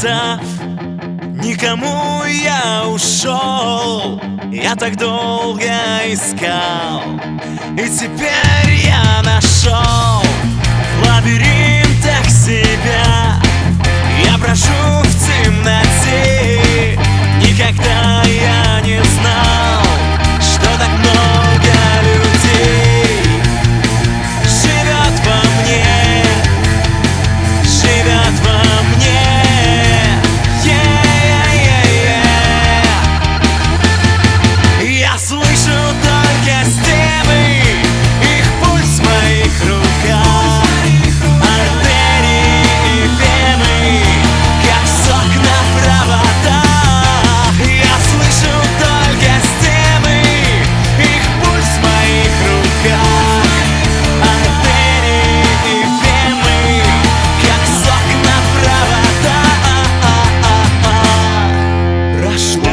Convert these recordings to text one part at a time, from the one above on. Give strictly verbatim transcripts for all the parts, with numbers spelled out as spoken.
сказав никому, я ушел. Я так долго искал, и теперь я нашел в лабиринтах себя. Я брожу в темноте, никогда я не знал, что так много людей живет во мне, живет во мне. Я слышу только стены, их пульс в моих руках, артерии и вены, как сок на проводах. Я слышу только стены, их пульс в моих руках, артерии и вены, как сок на проводах. Прошло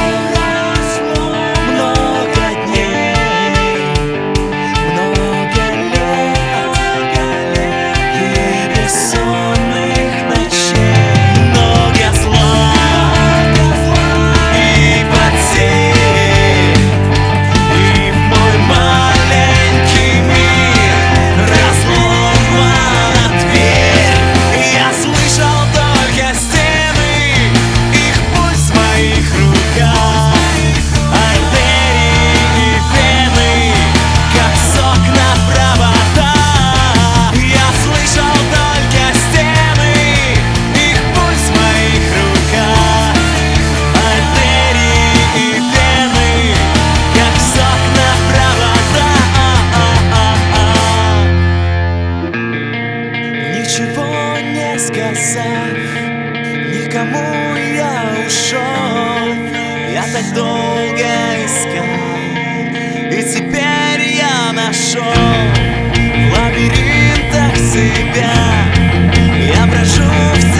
ничего не сказав, никому я ушел. Я так долго искал, и теперь я нашел в лабиринтах себя. Я брожу в